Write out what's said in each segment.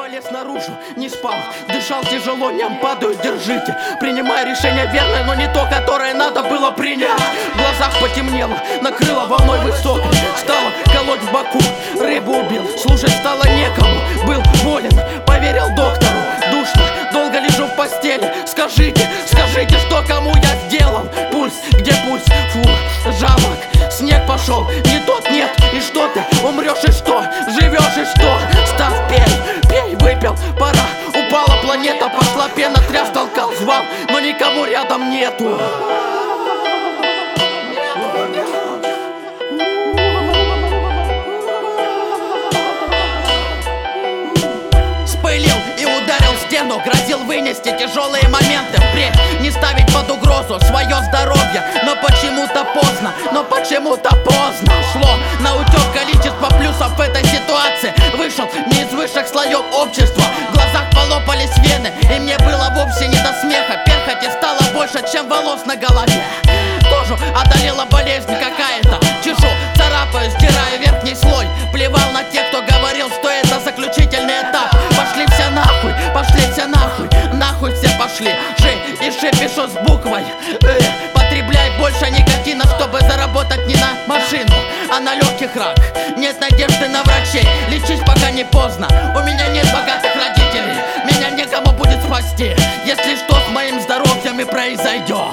полез наружу, не спал, дышал тяжело, ням падают, держите. Принимая решение верное, но не то, которое надо было принять. В глазах потемнело, накрыло волной высокой, стало колоть в боку, рыбу убил, слушать стало некому. Был болен, поверил доктору, душно, долго лежу в постели. Скажите, что кому я сделал? Пульс, где пульс? Фу, жалок, снег пошел, не тот, нет, и что ты? Умрешь и что? Живешь и что? Стас, пей, выпил, пора. Упала планета, пошла пена, тряс, толкал, звал, но никого рядом нету. Спылил и ударил в стену, грозил вынести тяжелые моменты впредь, не ставить под угрозу свое здоровье. Но почему-то поздно шло на утек количество плюсов в этой ситуации. Вышел не из высших слоев общества, в глазах полопались вены, и мне было вовсе не до смеха. Перхоти стало больше, чем волос на голове. Кожу одолела болезнь какая-то, чешу, царапаю, стираю верхний слой. Плевал на тех, кто говорил, что это заключительный этап. Пошли все нахуй, нахуй все пошли. И пишу с буквой. Потребляй больше никотина, чтобы заработать не на машину, а на легких рак. Нет надежды на врачей, лечись пока не поздно. У меня нет богатых родителей, меня некому будет спасти, если что с моим здоровьем и произойдет.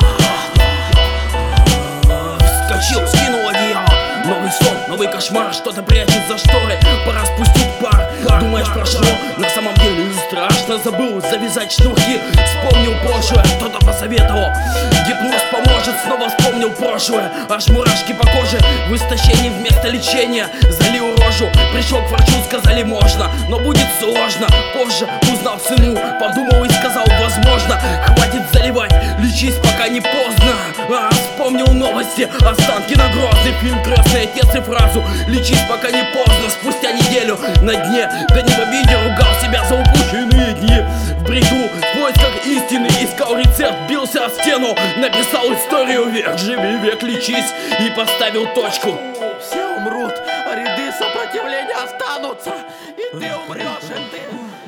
Вскочил, скинул одеяло. Новый сон, новый кошмар, что-то прячет за шторы. Пора спустить пар. Думаешь, прошло, на самом деле страшно. Забыл завязать шнурки, вспомнил прошлое, кто-то посоветовал. Гипноз поможет, снова вспомнил прошлое. Аж мурашки по коже, в истощении вместо лечения. Залил рожу, пришел к врачу, сказали можно, но будет сложно. Позже, узнав цену, подумал и сказал возможно. Хватит заливать, лечись пока не поздно. Вспомнил новости, останки на Грозный, фильм «Крестный отец» и фразу «лечись пока не поздно». Спустя неделю на дне, да не в обиде, ругал себя за упущенные дни. В бреду, в поисках истины, искал рецепт, бился о стену. Написал историю «Век живи, век лечись» и поставил точку. Все умрут, а ряды сопротивления останутся, и ты умрешь, и ты